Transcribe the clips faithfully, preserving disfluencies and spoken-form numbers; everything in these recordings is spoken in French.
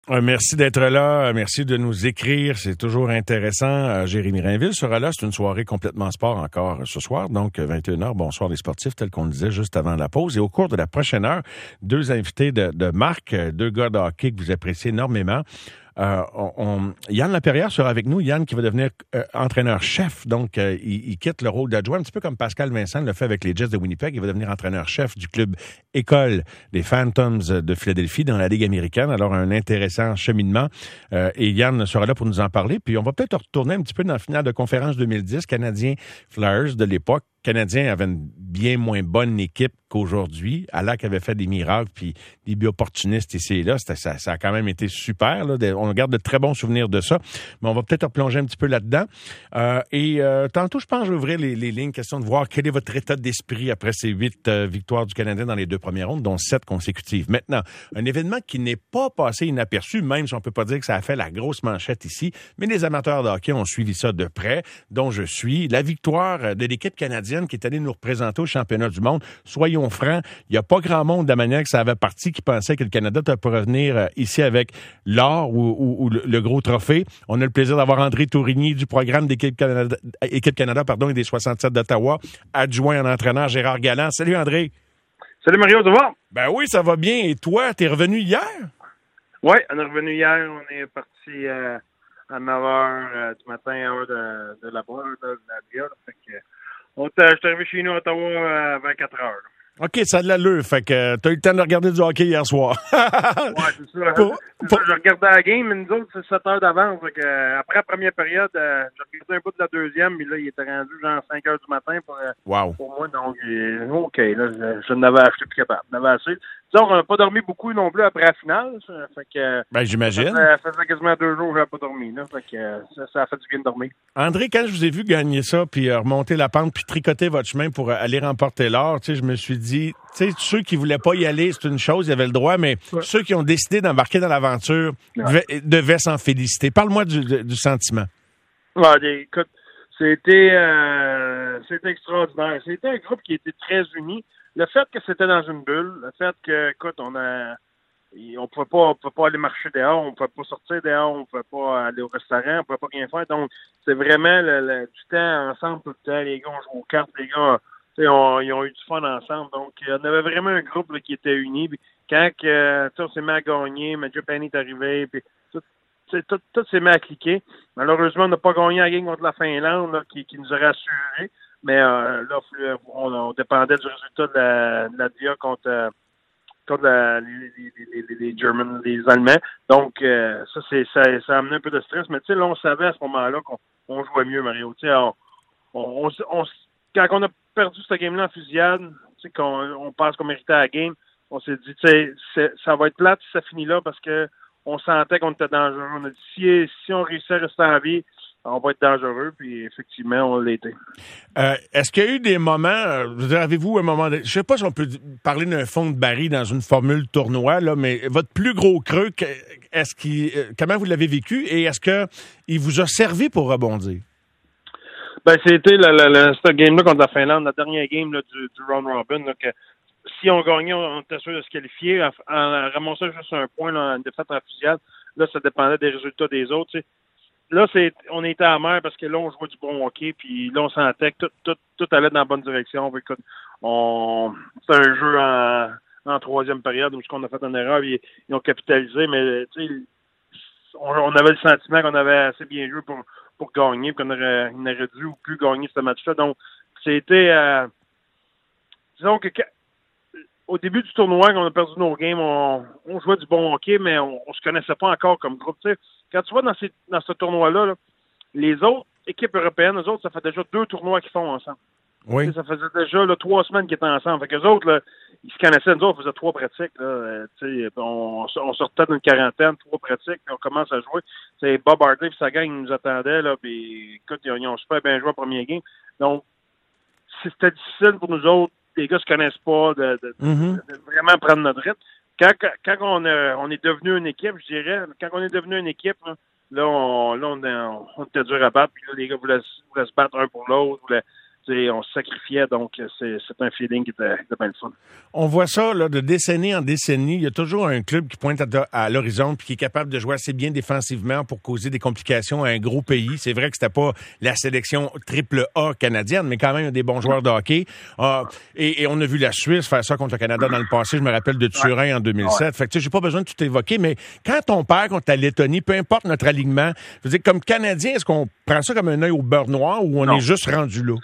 Euh, merci d'être là. Merci de nous écrire. C'est toujours intéressant. Euh, Jérémy Rainville sera là. C'est une soirée complètement sport encore ce soir. Donc, vingt et une heures, bonsoir les sportifs, tel qu'on le disait juste avant la pause. Et au cours de la prochaine heure, deux invités de, de marque, deux gars de hockey que vous appréciez énormément. Euh, on, on, Yann Laperrière sera avec nous. Yann qui va devenir euh, entraîneur-chef. Donc, euh, il, il quitte le rôle d'adjoint, un petit peu comme Pascal Vincent le fait avec les Jets de Winnipeg. Il va devenir entraîneur-chef du club école des Phantoms de Philadelphie dans la Ligue américaine. Alors, un intéressant cheminement. Euh, et Yann sera là pour nous en parler. Puis, on va peut-être retourner un petit peu dans la finale de conférence deux mille dix, Canadiens Flyers de l'époque. Canadien avait une bien moins bonne équipe qu'aujourd'hui. Alak avait fait des miracles, puis des buts opportunistes ici et là. C'était, ça, ça a quand même été super. Là. On garde de très bons souvenirs de ça. Mais on va peut-être replonger un petit peu là-dedans. Euh, et euh, tantôt, je pense que je vais ouvrir les, les lignes. Question de voir quel est votre état d'esprit après ces huit euh, victoires du Canadien dans les deux premières rondes, dont sept consécutives. Maintenant, un événement qui n'est pas passé inaperçu, même si on peut pas dire que ça a fait la grosse manchette ici, mais les amateurs de hockey ont suivi ça de près, dont je suis. La victoire de l'équipe canadienne qui est allée nous représenter au championnat du monde. Soyons francs, il n'y a pas grand monde de la manière que ça avait parti qui pensait que le Canada pourrait revenir ici avec l'or ou, ou, ou le, le gros trophée. On a le plaisir d'avoir André Tourigny du programme d'équipe Canada, équipe Canada pardon, et des soixante-sept d'Ottawa, adjoint en entraîneur Gérard Galland. Salut André. Salut Mario, ça va? Ben oui, ça va bien. Et toi, t'es revenu hier? Oui, on est revenu hier. On est parti euh, à neuf heures euh, du matin à l'heure de, de là-bas, de, de la Via. Fait que, on t'a, je suis arrivé chez nous à Ottawa euh, à vingt-quatre heures. Là. OK, ça a de l'allure. Fait que t'as eu le temps de regarder du hockey hier soir. ouais, c'est ça. Pour, c'est pour... ça. Je regardais la game, mais nous autres, c'est sept heures d'avance. Fait que, euh, après la première période, euh, j'ai regardé un bout de la deuxième, mais là, il était rendu genre cinq heures du matin pour, euh, wow. pour moi. Donc, euh, OK, là, je, je n'avais acheté plus capable. Je n'avais assez. Disons, on n'a pas dormi beaucoup non plus après la finale. Ça, fait que, ben, j'imagine. Ça, ça faisait quasiment deux jours que je n'avais pas dormi. Là, fait que, ça, ça a fait du bien de dormir. André, quand je vous ai vu gagner ça, puis euh, remonter la pente, puis tricoter votre chemin pour euh, aller remporter l'or, tu sais, je me suis dit, tu sais, ceux qui voulaient pas y aller, c'est une chose, ils avaient le droit, mais ouais. Ceux qui ont décidé d'embarquer dans l'aventure ouais. devaient, devaient s'en féliciter. Parle-moi du, du, du sentiment. Ouais, écoute, c'était, euh, c'était extraordinaire. C'était un groupe qui était très uni. Le fait que c'était dans une bulle, le fait que, écoute, on a, on pouvait pas, on pouvait pas aller marcher dehors, on pouvait pas sortir dehors, on pouvait pas aller au restaurant, on pouvait pas rien faire. Donc, c'est vraiment le, le, du temps ensemble tout le temps. Les gars ont joué aux cartes, les gars, on, ils ont eu du fun ensemble. Donc, on avait vraiment un groupe là, qui était uni. Puis, quand euh, on s'est mis à gagner, Matthew Penny est arrivé, puis tout, tout, tout s'est mis à cliquer. Malheureusement, on n'a pas gagné la game contre la Finlande, là, qui, qui nous aurait assuré. Mais euh, là, on, on dépendait du résultat de la, de la D I A contre, euh, contre la, les, les, les, les Germans, les Allemands. Donc, euh, ça, c'est, ça, ça a amené un peu de stress. Mais tu sais, là, on savait à ce moment-là qu'on on jouait mieux, Mario. Tu sais, on, on, on, quand on a perdu cette game-là en fusillade, tu sais, qu'on on pense qu'on méritait la game, on s'est dit, tu sais, ça va être plate si ça finit là parce que on sentait qu'on était dangereux. On a dit, si, si on réussit à rester en vie, on va être dangereux, puis effectivement, on l'a été. Euh, est-ce qu'il y a eu des moments, euh, je veux dire, avez-vous un moment, de, je sais pas si on peut parler d'un fond de baril dans une formule tournoi, là, mais votre plus gros creux, est-ce qu'il, comment vous l'avez vécu et est-ce que il vous a servi pour rebondir? Ben, c'était la, la, la, cette game-là contre la Finlande, la dernière game là, du, du round robin, là, que si on gagnait, on était sûr de se qualifier. En, en ramassant juste un point, là, une défaite en fusillade, là, ça dépendait des résultats des autres, tu sais. Là, c'est, on était à mer parce que là, on jouait du bon hockey, puis là, on sentait que tout, tout, tout allait dans la bonne direction. Écoute, on, c'est un jeu en, en troisième période où on a fait une erreur, ils, ils ont capitalisé, mais tu sais, on, on avait le sentiment qu'on avait assez bien joué pour, pour gagner, puis qu'on aurait, on aurait dû ou pu gagner ce match-là. Donc, c'était, euh, disons que au début du tournoi, quand on a perdu nos games, on, on jouait du bon hockey, mais on, on se connaissait pas encore comme groupe. Tu sais, quand tu vas dans, ces, dans ce tournoi-là, là, les autres équipes européennes, eux autres, ça fait déjà deux tournois qu'ils font ensemble. Oui. Tu sais, ça faisait déjà là, trois semaines qu'ils étaient ensemble. Fait qu'eux autres, là, ils se connaissaient. Nous autres, on faisait trois pratiques. Là, euh, tu sais, on, on sortait d'une quarantaine, trois pratiques, puis on commence à jouer. C'est Bob Hartley et sa gang, ils nous attendaient. Là, puis, écoute, ils ont, ils ont super bien joué au premier game. Donc, c'était difficile pour nous autres. Les gars se connaissent pas, de, de, mm-hmm. de, de vraiment prendre notre rythme. Quand, quand on, a, on est devenu une équipe, je dirais, quand on est devenu une équipe, là, là, on, là on, on, on était dur à battre, puis là, les gars voulaient, voulaient se battre un pour l'autre, voulaient, on se sacrifiait, donc c'est, c'est un feeling qui était, qui était bien le fun. On voit ça là, de décennie en décennie. Il y a toujours un club qui pointe à, à l'horizon puis qui est capable de jouer assez bien défensivement pour causer des complications à un gros pays. C'est vrai que c'était pas la sélection triple A canadienne, mais quand même, il y a des bons joueurs de hockey. Euh, et, et on a vu la Suisse faire ça contre le Canada dans le passé. Je me rappelle de Turin ouais. en deux mille sept. Ouais. Fait que tu sais, j'ai pas besoin de tout évoquer, mais quand on perd contre la Lettonie, peu importe notre alignement, je veux dire, comme Canadien, est-ce qu'on prend ça comme un œil au beurre noir ou on non. est juste rendu là?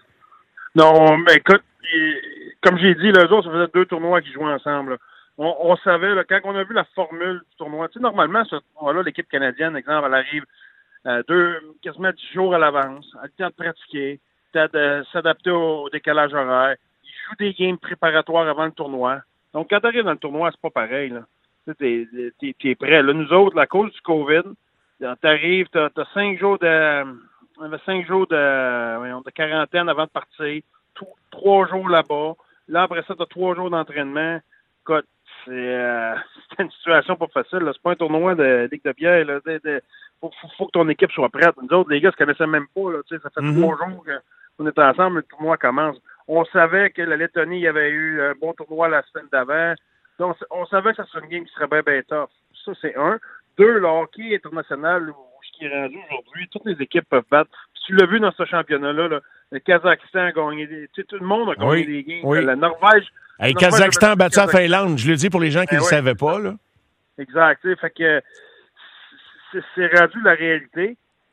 Non, mais écoute, comme j'ai dit, les autres, ça faisait deux tournois qui jouaient ensemble. Là. On, on savait, là, quand on a vu la formule du tournoi, tu sais, normalement, ce tournoi-là, l'équipe canadienne, exemple, elle arrive euh, deux, quasiment dix jours à l'avance, elle a le temps de pratiquer, le temps de s'adapter au, au décalage horaire. Ils jouent des games préparatoires avant le tournoi. Donc, quand tu arrives dans le tournoi, c'est pas pareil. Là. Tu es, t'es prêt. Là, nous autres, à cause du COVID, tu arrives, tu as cinq jours de... On avait cinq jours de, voyons, de quarantaine avant de partir. Tout, trois jours là-bas. Là, après ça, tu as trois jours d'entraînement. Écoute, c'est, euh, c'est une situation pas facile. Là. C'est pas un tournoi de Ligue de bière. Il faut, faut, faut que ton équipe soit prête. Nous autres, les gars, se connaissaient même pas. Là, ça fait mm-hmm. trois jours qu'on est ensemble. Le tournoi commence. On savait que la Lettonie y avait eu un bon tournoi la semaine d'avant. Donc, on savait que ça serait une game qui serait bien, bien tough. Ça, c'est un. Deux, le hockey international, qui est rendu aujourd'hui, toutes les équipes peuvent battre. Puis tu l'as vu dans ce championnat-là, là, le Kazakhstan a gagné des... Tu sais, tout le monde a gagné oui, des games. Oui. La Norvège... Le hey, Kazakhstan a battu la Finlande, je le dis pour les gens qui ne ben le oui. savaient pas. Là. Exact. Tu sais, fait que c'est, c'est rendu la réalité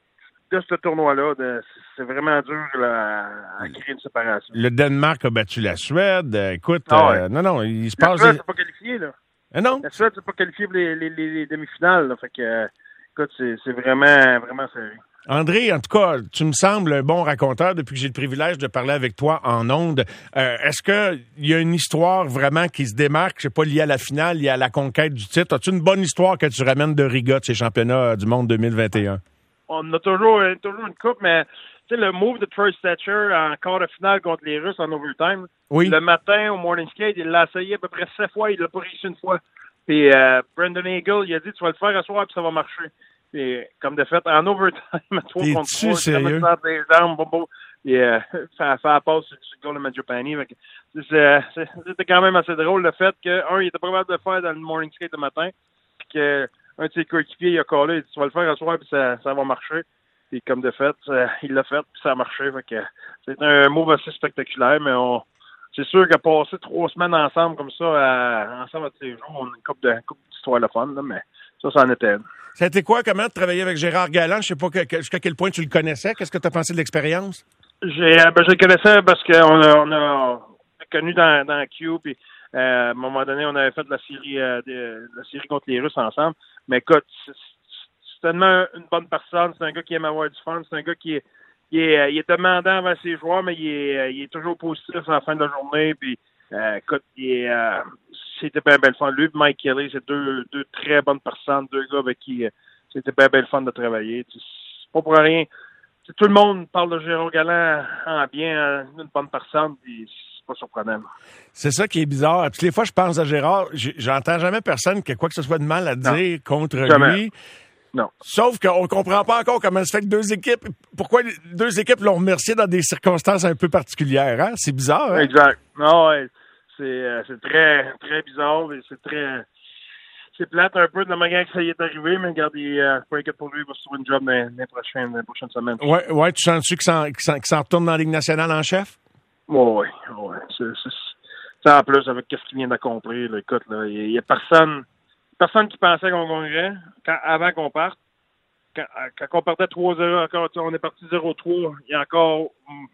de ce tournoi-là. De, c'est vraiment dur là, à créer une séparation. Le Danemark a battu la Suède. Écoute, ah ouais. euh, non, non, il se la passe... La Suède, c'est pas qualifié, là. Ah non? La Suède, c'est pas qualifié pour les, les, les, les demi-finales, là. Fait que... Écoute, c'est, c'est vraiment, vraiment sérieux. André, en tout cas, tu me sembles un bon raconteur depuis que j'ai le privilège de parler avec toi en ondes. Euh, est-ce qu'il y a une histoire vraiment qui se démarque, je sais pas, liée à la finale, liée à la conquête du titre? As-tu une bonne histoire que tu ramènes de Riga, de ces championnats du monde deux mille vingt et un? On a toujours, toujours une coupe, mais tu sais, le move de Troy Thatcher en quart de finale contre les Russes en overtime, oui. Le matin au morning skate, il l'a essayé à peu près sept fois, il l'a pas réussi une fois. Puis euh, Brendan Eagle, il a dit tu vas le faire à soir puis ça va marcher. Puis comme de fait, en overtime, à trois contre trois, sérieux? Des armes, bon, bon, et euh, ça fait la passe sur le goal de Mangiapane. C'est, c'est, c'était quand même assez drôle le fait que, un, il était pas capable de le faire dans le morning skate le matin, puis que un de ses coéquipiers, il a collé, il dit tu vas le faire à soir puis ça, ça va marcher. Puis comme de fait, ça, il l'a fait puis ça a marché. Fait que c'est un move assez spectaculaire, mais on c'est sûr qu'à passer trois semaines ensemble comme ça, à, ensemble à tous les jours, on a une couple de couple d'histoires de fun, là, mais ça, ça en était une. Ça a été quoi, comment de travailler avec Gérard Galland? Je sais pas que, que, jusqu'à quel point tu le connaissais. Qu'est-ce que tu as pensé de l'expérience? J'ai, ben, je le connaissais parce qu'on a, on a connu dans, dans Q, puis euh, à un moment donné, on avait fait la série, euh, de, la série contre les Russes ensemble. Mais écoute, c'est, c'est tellement une bonne personne. C'est un gars qui aime avoir du fun. C'est un gars qui est Il est, il est demandant envers ses joueurs, mais il est, il est toujours positif à la fin de la journée. Puis, euh, écoute, il est, euh, c'était bien, bien le fun. Lui et Mike Kelly, c'est deux, deux très bonnes personnes, deux gars avec qui euh, c'était bien, bien le fun de travailler. C'est pas pour rien. T'sais, tout le monde parle de Gérard Galland en bien, une bonne personne, puis c'est pas surprenant. C'est ça qui est bizarre. Toutes les fois, je pense à Gérard, j'entends jamais personne qui a quoi que ce soit de mal à dire non. contre jamais. lui. Non. Sauf qu'on ne comprend pas encore comment ça fait que deux équipes, pourquoi deux équipes l'ont remercié dans des circonstances un peu particulières, hein? C'est bizarre, hein? Exact. Non, ouais. C'est, euh, c'est très, très bizarre et c'est très, c'est plate un peu de la manière que ça y est arrivé, mais regarde, il, euh, pas inquiète pour lui, il va se trouver une job dans les prochaines, dans les prochaines semaines. Ouais, ouais, tu sens-tu qu'il s'en, qu'il s'en, qu'il s'en retourne dans la Ligue nationale en chef? Oui, oui, ouais. C'est, c'est, c'est en plus avec ce qu'il vient d'accomplir, là, écoute, là, il y a personne, personne qui pensait qu'on gagnerait quand, avant qu'on parte. Quand, quand on partait trois zéro, encore, on est parti zéro trois, il y a encore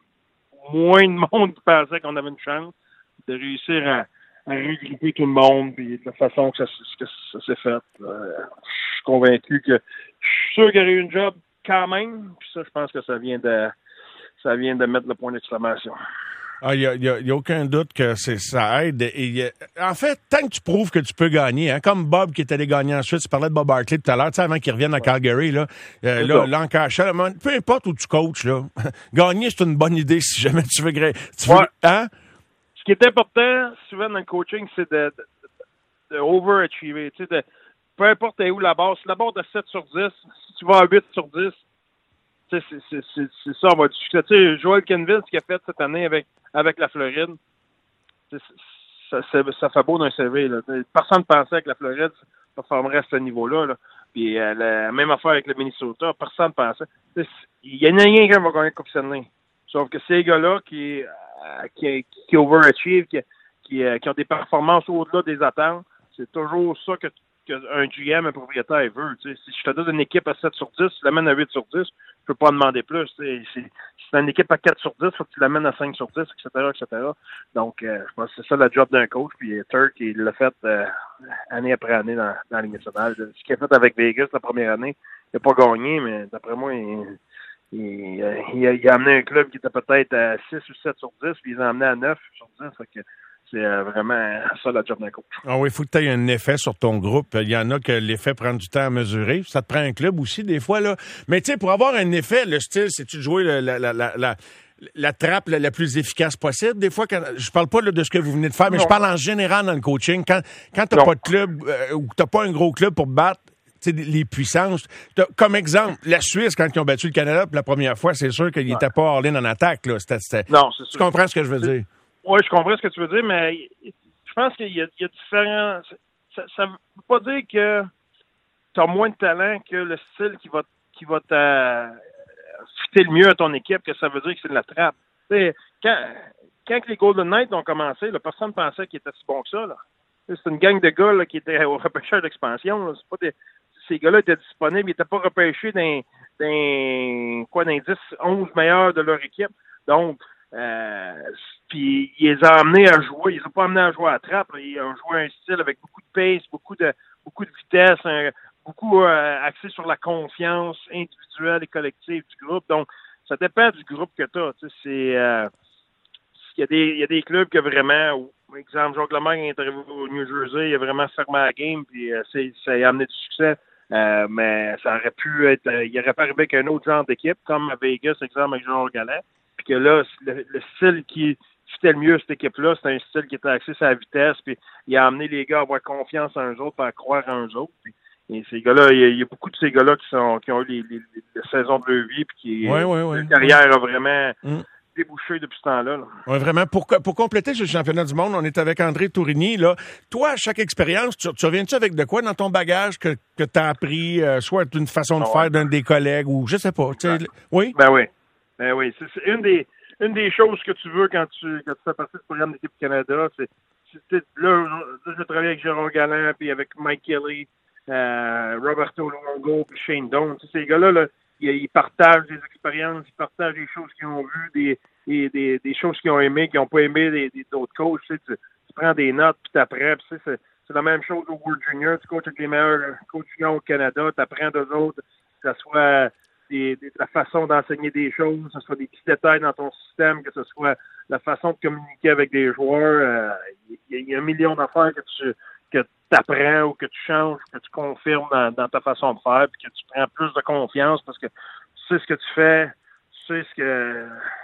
moins de monde qui pensait qu'on avait une chance de réussir à, à regrouper tout le monde, puis de la façon que ça, que ça s'est fait. Euh, je suis convaincu que je suis sûr qu'il y aurait eu une job quand même, puis ça, je pense que ça vient de ça vient de mettre le point d'exclamation. Ah, il n'y a, a, a aucun doute que c'est, ça aide. Et, y a, en fait, tant que tu prouves que tu peux gagner, hein, comme Bob qui est allé gagner ensuite, tu parlais de Bob Hartley tout à l'heure, tu sais, avant qu'il revienne à Calgary, là, euh, là, Lancashire, peu importe où tu coaches, là, gagner, c'est une bonne idée si jamais tu veux... Tu veux ouais. hein? Ce qui est important, souvent dans le coaching, c'est de, de, de overachiever, tu sais, de, peu importe où la barre, si la barre de sept sur dix, si tu vas à huit sur dix, tu sais, c'est, c'est, c'est, c'est ça, on va discuter. Tu sais, Joel Kenville, ce qu'il a fait cette année avec, avec la Floride, c'est, ça, ça, ça fait beau d'un C V, là. Personne ne pensait que la Floride performerait à ce niveau-là, là. Puis euh, la même affaire avec le Minnesota, personne ne pensait. Tu sais, il y en a rien qui va gagner la Coupe Stanley. Sauf que ces gars-là qui, euh, qui, qui overachieve, qui, qui, euh, qui ont des performances au-delà des attentes, c'est toujours ça que qu'un G M, un propriétaire veut. Tu sais, si je te donne une équipe à sept sur dix, tu l'amènes à huit sur dix, je peux pas demander plus. Tu sais, si c'est une équipe à quatre sur dix, il faut que tu l'amènes à cinq sur dix, et cetera, et cetera. Donc, euh, je pense que c'est ça le job d'un coach. Puis Turk, il l'a fait euh, année après année dans, dans la Ligue nationale. Ce qu'il a fait avec Vegas la première année, il n'a pas gagné, mais d'après moi, il, il, euh, il, a, il a amené un club qui était peut-être à six ou sept sur dix, puis il les a amené à neuf sur dix. Fait que c'est vraiment ça, la job d'un coach. Ah oui, il faut que tu aies un effet sur ton groupe. Il y en a que l'effet prend du temps à mesurer. Ça te prend un club aussi, des fois, là. Mais tu sais, pour avoir un effet, le style, c'est-tu de jouer la, la, la, la, la trappe la, la plus efficace possible? Des fois, quand, je parle pas là, de ce que vous venez de faire, mais non. Je parle en général dans le coaching. Quand, quand tu n'as pas de club euh, ou que tu n'as pas un gros club pour battre t'sais, les puissances. Comme exemple, la Suisse, quand ils ont battu le Canada pour la première fois, c'est sûr qu'ils n'étaient pas all-in en attaque. Là. C'était, c'était... Non, c'est sûr. Tu comprends ce que je veux dire? Oui, je comprends ce que tu veux dire, mais je pense qu'il y a, il y a différents... Ça ne veut pas dire que tu as moins de talent que le style qui va, qui va fitter le mieux à ton équipe, que ça veut dire que c'est de la trappe. T'sais, quand, quand les Golden Knights ont commencé, là, personne ne pensait qu'ils étaient si bons que ça. Là. C'est une gang de gars là, qui étaient au repêcheur d'expansion. Là. C'est pas des... Ces gars-là étaient disponibles, ils n'étaient pas repêchés dans, dans, quoi, dans dix, onze meilleurs de leur équipe. Donc, euh, puis ils les ont amenés à jouer. Ils les ont pas amenés à jouer à la trappe. Là. Ils ont joué un style avec beaucoup de pace, beaucoup de beaucoup de vitesse, un, beaucoup euh, axé sur la confiance individuelle et collective du groupe. Donc, ça dépend du groupe que tu as. Tu sais, c'est, euh, il y a des, il y a des clubs que vraiment, par exemple, Jacques Lemaire est arrivé au New Jersey, il a vraiment fermé la game, puis euh, c'est, ça a amené du succès. Euh, mais ça aurait pu être, euh, il aurait pas arrivé avec un autre genre d'équipe, comme à Vegas, exemple, avec Jean Galland. Puis que là, le, le style qui fitait le mieux cette équipe-là, c'était un style qui était axé sur la vitesse, puis il a amené les gars à avoir confiance en eux autres, puis à croire en eux autres. Puis, et ces gars-là, il y, a, il y a beaucoup de ces gars-là qui sont qui ont eu les, les, les saisons de leur vie, puis qui ouais, ouais, ouais, leur carrière ouais. a vraiment mm. débouché depuis ce temps-là. Là. Oui, vraiment. Pour, pour compléter ce championnat du monde, on est avec André Tourigny. Là. Toi, à chaque expérience, tu, tu reviens-tu avec de quoi dans ton bagage que, que tu as appris, euh, soit d'une façon de oh, faire ouais. d'un des collègues ou je sais pas. Ben, oui? Ben oui. Ben oui. C'est, c'est une des une des choses que tu veux quand tu, quand tu fais partie du programme d'équipe Canada. C'est, c'est là, là, je travaille avec Jérôme Galland, puis avec Mike Kelly, euh, Roberto Luongo, puis Shane Doan. Ces gars-là, là, ils, ils partagent des expériences, ils partagent des choses qu'ils ont vues, des Des, des, des choses qu'ils ont aimées, qu'ils n'ont pas aimé des, des, d'autres coachs. Tu, sais, tu, tu prends des notes, puis tu apprends. Tu sais, c'est, c'est la même chose au World Junior. Tu coaches avec les meilleurs coachs juniors au Canada. Tu apprends d'eux autres, que ce soit des, des, la façon d'enseigner des choses, que ce soit des petits détails dans ton système, que ce soit la façon de communiquer avec des joueurs. Il euh, y, y a un million d'affaires que tu que apprends ou que tu changes, que tu confirmes dans, dans ta façon de faire, puis que tu prends plus de confiance parce que tu sais ce que tu fais, tu sais ce que...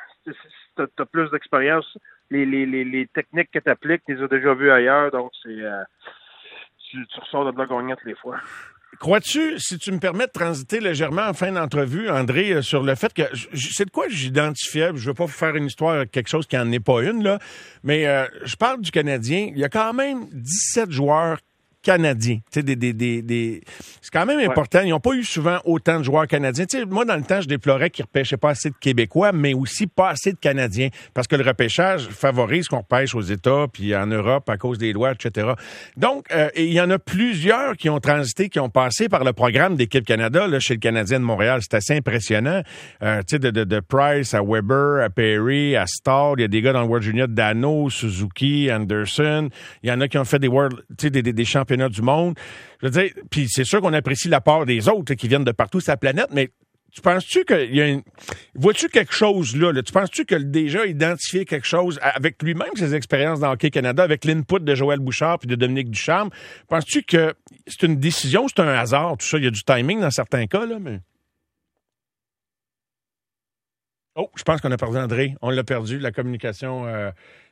Tu as plus d'expérience, les, les, les, les techniques que tu appliques, tu les as déjà vues ailleurs, donc c'est euh, tu, tu ressors de là gagnant toutes les fois. Crois-tu, si tu me permets de transiter légèrement en fin d'entrevue, André, sur le fait que c'est de quoi j'identifiais, je veux pas vous faire une histoire, quelque chose qui n'en est pas une, là, mais euh, je parle du Canadien, il y a quand même dix-sept joueurs canadiens. Tu sais, des, des, des, des... C'est quand même important. Ouais. Ils n'ont pas eu souvent autant de joueurs canadiens. Tu sais, moi, dans le temps, je déplorais qu'ils ne repêchaient pas assez de Québécois, mais aussi pas assez de Canadiens. Parce que le repêchage favorise qu'on repêche aux États, puis en Europe, à cause des lois, et cetera. Donc, euh, il y en a plusieurs qui ont transité, qui ont passé par le programme d'Équipe Canada, là, chez le Canadien de Montréal. C'est assez impressionnant. Euh, tu sais, de, de, de Price à Weber, à Perry, à Stahl. Il y a des gars dans le World Junior, Dano, Suzuki, Anderson. Il y en a qui ont fait des World, tu sais, des, des, des championnats du monde. Je veux dire, puis c'est sûr qu'on apprécie la part des autres là, qui viennent de partout sur la planète, mais tu penses-tu qu'il y a une... Vois-tu quelque chose là, là? Tu penses-tu que déjà a identifié quelque chose avec lui-même, ses expériences dans Hockey Canada, avec l'input de Joël Bouchard puis de Dominique Ducharme? Penses-tu que c'est une décision, c'est un hasard, tout ça? Il y a du timing dans certains cas, là, mais... Oh, je pense qu'on a perdu André. On l'a perdu, la communication... Euh...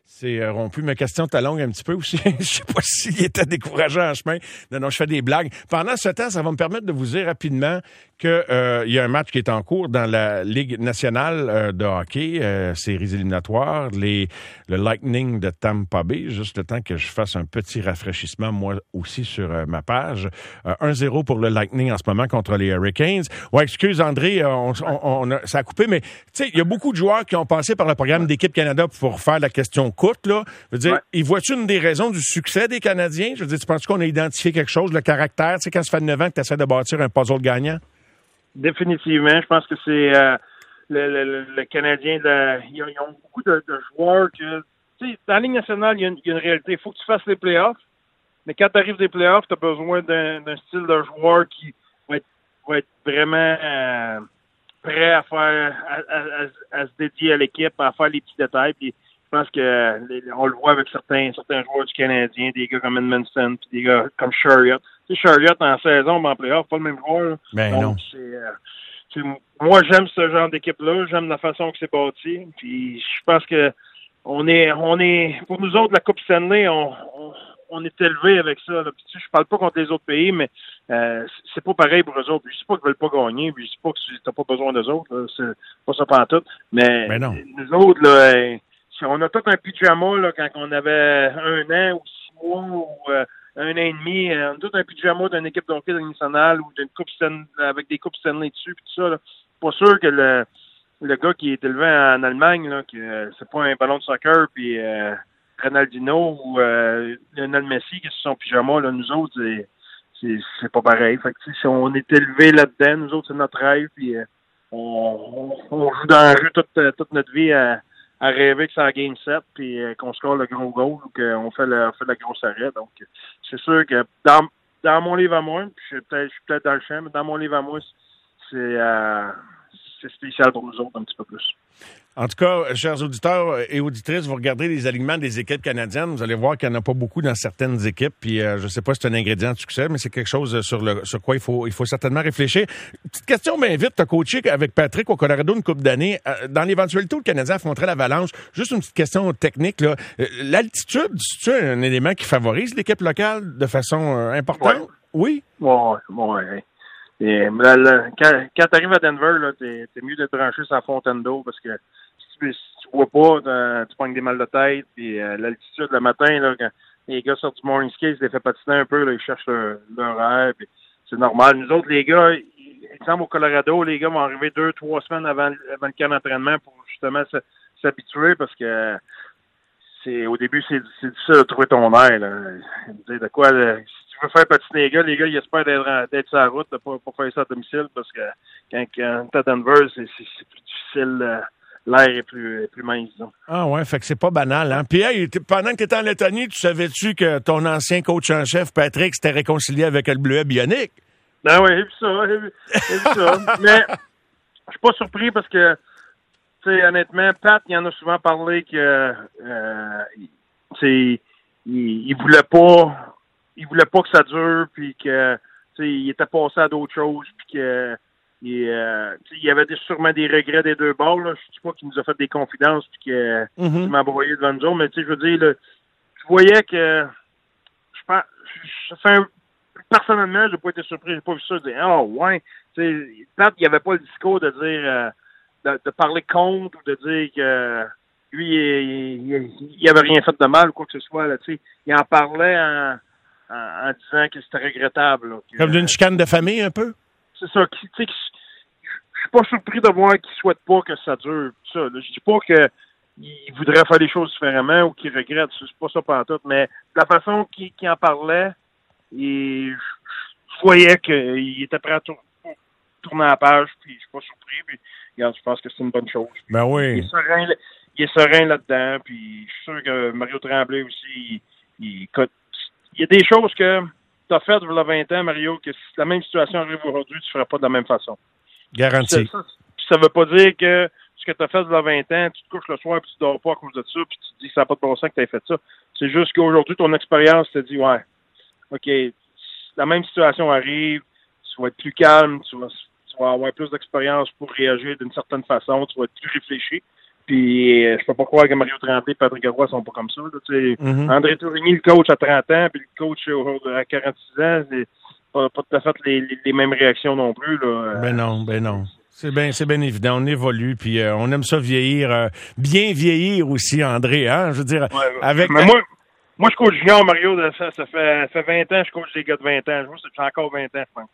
C'est euh, rompu. Ma question ta longue un petit peu aussi. Je sais pas s'il était décourageant en chemin. Non, non, je fais des blagues. Pendant ce temps, ça va me permettre de vous dire rapidement que euh, il y a un match qui est en cours dans la Ligue nationale euh, de hockey, euh, séries éliminatoires, les le Lightning de Tampa Bay. Juste le temps que je fasse un petit rafraîchissement, moi aussi, sur euh, ma page. Euh, un zéro pour le Lightning en ce moment contre les Hurricanes. Ouais, excuse André, on, on, on a, ça a coupé, mais tu sais, il y a beaucoup de joueurs qui ont passé par le programme d'Équipe Canada pour faire la question courte, là. Je veux dire, ouais. Y vois-tu une des raisons du succès des Canadiens? Je veux dire, tu penses qu'on a identifié quelque chose, le caractère, tu sais, quand ça fait neuf ans que tu essaies de bâtir un puzzle gagnant? Définitivement. Je pense que c'est euh, le, le, le Canadien, de, ils, ont, ils ont beaucoup de, de joueurs que, tu sais, dans la Ligue nationale, il y a une, il y a une réalité. Il faut que tu fasses les playoffs, mais quand tu arrives des playoffs, tu as besoin d'un, d'un style de joueur qui va être, va être vraiment euh, prêt à faire, à, à, à, à se dédier à l'équipe, à faire les petits détails. Puis, je pense que on le voit avec certains certains joueurs du Canadien, des gars comme Edmondson, puis des gars comme Chariot. Tu sais, Chariot en saison, mais en playoff, pas le même joueur. Ben Donc, non. C'est, euh, c'est, moi, j'aime ce genre d'équipe-là. J'aime la façon que c'est bâti. Puis je pense que on est, on est, pour nous autres, la Coupe Stanley, on, on, on est élevé avec ça. Là. Puis, tu sais, je parle pas contre les autres pays, mais euh, c'est pas pareil pour eux autres. Je dis pas qu'ils veulent pas gagner. Puis je dis pas que tu n'as pas besoin d'eux autres. Là. C'est pas ça pantoute. Mais ben non. nous autres, là. On a tout un pyjama là, quand on avait un an ou six mois ou euh, un an et demi. On a tout un pyjama d'une équipe d'hockey nationale ou d'une coupe Stanley, avec des coupes Stanley dessus et tout ça. Là. Pas sûr que le, le gars qui est élevé en Allemagne, là, que euh, c'est pas un ballon de soccer puis euh, Ronaldinho ou euh, Lionel Messi qui est sur son pyjama, là, nous autres, c'est, c'est, c'est pas pareil. Fait que, si on est élevé là-dedans, nous autres, c'est notre rêve, puis euh, on, on, on joue dans la rue toute, toute notre vie à à rêver que c'est la game sept puis euh, qu'on score le gros goal ou qu'on fait, le, on fait la grosse arrêt. Donc, c'est sûr que dans, dans mon livre à moi, puis je suis peut-être, je suis peut-être dans le champ, mais dans mon livre à moi, c'est, euh, c'est spécial pour nous autres un petit peu plus. En tout cas, chers auditeurs et auditrices, vous regardez les alignements des équipes canadiennes, vous allez voir qu'il n'y en a pas beaucoup dans certaines équipes. Puis euh, je ne sais pas si c'est un ingrédient de succès, mais c'est quelque chose sur le sur quoi il faut il faut certainement réfléchir. Petite question, bien vite, tu as coaché avec Patrick au Colorado une couple d'années. Euh, dans l'éventualité où le Canadien affronterait l'Avalanche, juste une petite question technique, là. Euh, l'altitude, c'est-tu un élément qui favorise l'équipe locale de façon euh, importante? Ouais. Oui? Oui, oui. Et, là, là, quand quand tu arrives à Denver, là, t'es, t'es mieux d'être branché sur la fontaine d'eau parce que si tu, si tu vois pas, tu pognes des mal de tête. Puis euh, l'altitude, le matin, là, quand les gars sortent du morning skate, ils les fait patiner un peu, là, ils cherchent leur, leur air. Puis c'est normal. Nous autres, les gars, exemple au Colorado, les gars vont arriver deux, trois semaines avant, avant le camp d'entraînement pour justement s'habituer parce que c'est au début, c'est, c'est difficile de trouver ton air. Là. De quoi, là, si tu veux faire patiner les gars, les gars, ils espèrent d'être, d'être sur la route, de pas, pas faire ça à domicile, parce que quand, quand t'es à Denver, c'est, c'est, c'est plus difficile, euh, l'air est plus, est plus mince, disons. Ah ouais, fait que c'est pas banal, hein. Puis hey, pendant que t'étais en Lettonie, tu savais-tu que ton ancien coach en chef, Patrick, s'était réconcilié avec le Bleuet Bionic? Ben oui, j'ai vu ça, j'ai vu, j'ai vu ça. Mais je suis pas surpris parce que tu sais, honnêtement, Pat, il en a souvent parlé que euh, il, il voulait pas il voulait pas que ça dure, puis que il était passé à d'autres choses, puis que il, euh, il y avait des, sûrement des regrets des deux bords. Là. Je sais pas qu'il nous a fait des confidences, puis qu'il mm-hmm. m'a envoyé devant nous autres, mais tu sais, je veux dire, là, je voyais que je pense, je, je, un, personnellement, j'ai pas été surpris, j'ai pas vu ça, de dire, oh ouais, tu sais, Pat, il y avait pas le discours de dire euh, De, de parler contre ou de dire que lui, il, il, il avait rien fait de mal ou quoi que ce soit. Là, il en parlait en, en, en disant que c'était regrettable. Là, que, comme d'une chicane de famille, un peu? C'est ça. Je suis pas surpris de voir qu'il souhaite pas que ça dure. Ça, là. Je dis pas qu'il voudrait faire les choses différemment ou qu'il regrette. C'est pas ça pantoute. Mais la façon qu'il, qu'il en parlait, il, je voyais qu'il était prêt à tourner, tourner la page. Puis je suis pas surpris. Puis, regarde, je pense que c'est une bonne chose. Puis, ben oui. Il est serein, il est serein là-dedans. Puis je suis sûr que Mario Tremblay aussi, il, il, il y a des choses que tu as faites il y a vingt ans, Mario, que si la même situation arrive aujourd'hui, tu ne feras pas de la même façon. Garanti. Ça, ça, ça veut pas dire que ce que tu as fait il y a vingt ans, tu te couches le soir et tu ne dors pas à cause de ça, puis tu te dis que ça n'a pas de bon sens que tu aies fait ça. C'est juste qu'aujourd'hui, ton expérience te dit, ouais, OK, la même situation arrive, tu vas être plus calme, tu vas tu vas avoir plus d'expérience pour réagir d'une certaine façon, tu vas être plus réfléchi. Puis euh, je peux pas croire que Mario Tremblay et Patrick Roy sont pas comme ça. Là, mm-hmm. André Tourigny, le coach à trente ans, puis le coach à quarante-six ans, c'est pas, pas tout à fait les, les, les mêmes réactions non plus. Là. Ben non, ben non. C'est bien, c'est bien évident. On évolue, puis euh, on aime ça vieillir, euh, bien vieillir aussi, André. Hein, je veux dire, ouais, avec. Mais moi, moi, je coach junior, Mario. Ça, ça fait, ça fait vingt ans, je coach des gars de vingt ans. Je vois, ça fait encore vingt ans, je pense.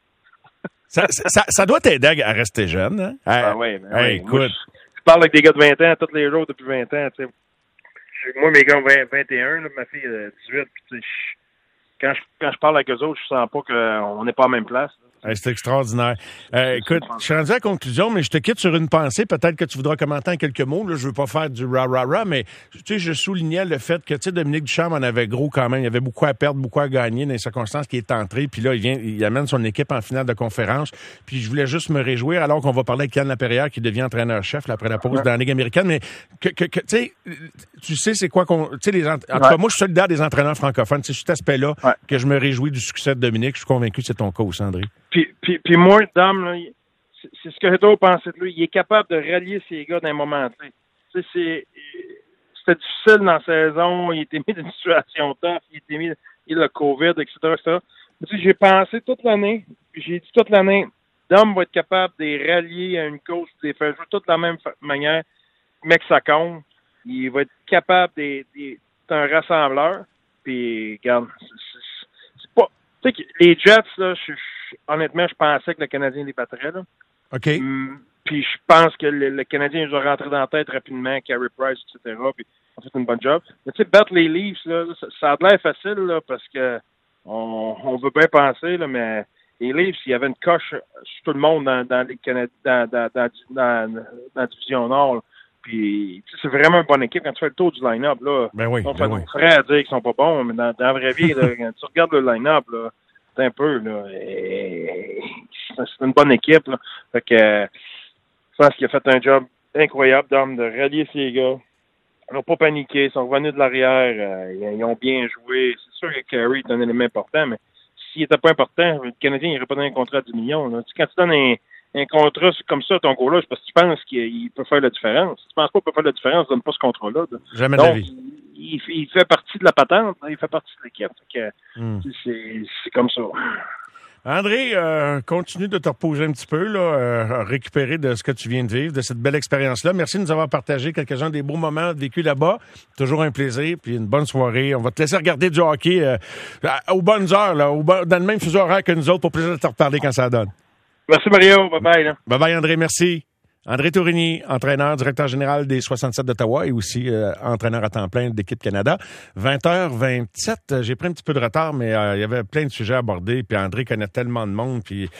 Ça, ça, ça doit t'aider à rester jeune, hein? Ah oui, ben hey, oui. Écoute. Moi, je, je parle avec des gars de vingt ans tous les jours depuis vingt ans. Tu sais. Moi, mes gars ont vingt, vingt et un, là, ma fille a dix-huit. Puis, tu sais, je, quand, je, quand je parle avec eux autres, je sens pas qu'on n'est pas à la même place. Hey, c'est extraordinaire. Euh, écoute, je suis rendu à la conclusion, mais je te quitte sur une pensée. Peut-être que tu voudras commenter en quelques mots. Là, je veux pas faire du rah-rah-rah, mais tu sais, je soulignais le fait que tu sais, Dominique Ducharme en avait gros quand même. Il y avait beaucoup à perdre, beaucoup à gagner dans les circonstances qui est entré. Puis là, il vient, il amène son équipe en finale de conférence. Puis je voulais juste me réjouir, alors qu'on va parler avec Yann Laperrière, qui devient entraîneur-chef là, après la pause ouais. dans la Ligue américaine. Mais que, que, que tu sais, tu sais, c'est quoi qu'on, tu sais, les, en tout cas, ouais. moi, je suis solidaire des entraîneurs francophones. C'est cet aspect-là ouais. que je me réjouis du succès de Dominique. Je suis convaincu que c'est ton cas aussi, André. Puis, puis, puis moi, Dom, là, c'est, c'est ce que Hedo pensait de lui. Il est capable de rallier ses gars d'un moment. Tu sais, c'est, c'était difficile dans la saison. Il était mis dans une situation tough. Il était mis il a le COVID, et cetera, et cetera. Mais tu sais, j'ai pensé toute l'année, puis j'ai dit toute l'année, Dom va être capable de les rallier à une cause, de les faire jouer toutes de la même manière, mais que ça compte. Il va être capable d'être un rassembleur. Puis, regarde, c'est, c'est, c'est pas... Tu sais, les Jets, là, je, je, honnêtement, je pensais que le Canadien les battrait, là. OK. Hum, puis je pense que le, le Canadien les a rentrés dans la tête rapidement, Carey Price, et cetera. Puis on fait une bonne job. Mais tu sais, battre les Leafs, là, ça, ça a l'air facile, là, parce que on, on veut bien penser, là, mais les Leafs, il y avait une coche sur tout le monde dans, dans les Canadiens, dans, dans, dans, dans, dans la division Nord, là. Puis, tu sais, c'est vraiment une bonne équipe quand tu fais le tour du line-up, là. Ben oui, on ben fait oui. prêt à dire qu'ils sont pas bons, mais dans, dans la vraie vie, là, quand tu regardes le line-up, là, c'est un peu, là, et, c'est une bonne équipe, là. Fait que, je pense qu'il a fait un job incroyable, d'homme, de rallier ses gars. Ils n'ont pas paniqué, ils sont revenus de l'arrière, euh, ils ont bien joué. C'est sûr que Carey est un élément important, mais s'il n'était pas important, le Canadien n'aurait pas donné un contrat de dix millions, là. Tu sais, quand tu donnes un Un contrat comme ça à ton gars-là, c'est parce que tu penses qu'il peut faire la différence. Si tu penses pas qu'il peut faire la différence, donne pas ce contrat-là. Jamais Donc, d'avis. Il, il fait partie de la patente, il fait partie de l'équipe. Mm. C'est, c'est comme ça. André, euh, continue de te reposer un petit peu, là, euh, récupérer de ce que tu viens de vivre, de cette belle expérience-là. Merci de nous avoir partagé quelques-uns des beaux moments vécus là-bas. Toujours un plaisir, puis une bonne soirée. On va te laisser regarder du hockey euh, aux bonnes heures, là, au bon, dans le même fuseau horaire que nous autres, pour plaisir de te reparler quand ça donne. Merci Mario, bye-bye. Là. Bye-bye André, merci. André Tourigny, entraîneur, directeur général des soixante-sept d'Ottawa et aussi euh, entraîneur à temps plein d'équipe Canada. vingt heures vingt-sept, j'ai pris un petit peu de retard, mais euh, il y avait plein de sujets abordés, puis André connaît tellement de monde, puis...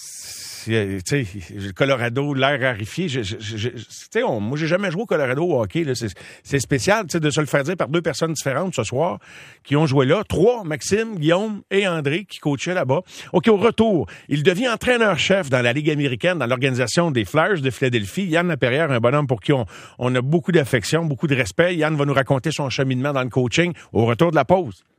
Tu sais, le Colorado, l'air raréfié. Je, je, je, tu sais, moi, j'ai jamais joué au Colorado au hockey. Là. C'est, c'est spécial, tu sais, de se le faire dire par deux personnes différentes ce soir qui ont joué là. Trois, Maxime, Guillaume et André, qui coachaient là-bas. OK, au retour, il devient entraîneur-chef dans la Ligue américaine, dans l'organisation des Flyers de Philadelphie. Yann Laperrière, un bonhomme pour qui on, on a beaucoup d'affection, beaucoup de respect. Yann va nous raconter son cheminement dans le coaching au retour de la pause.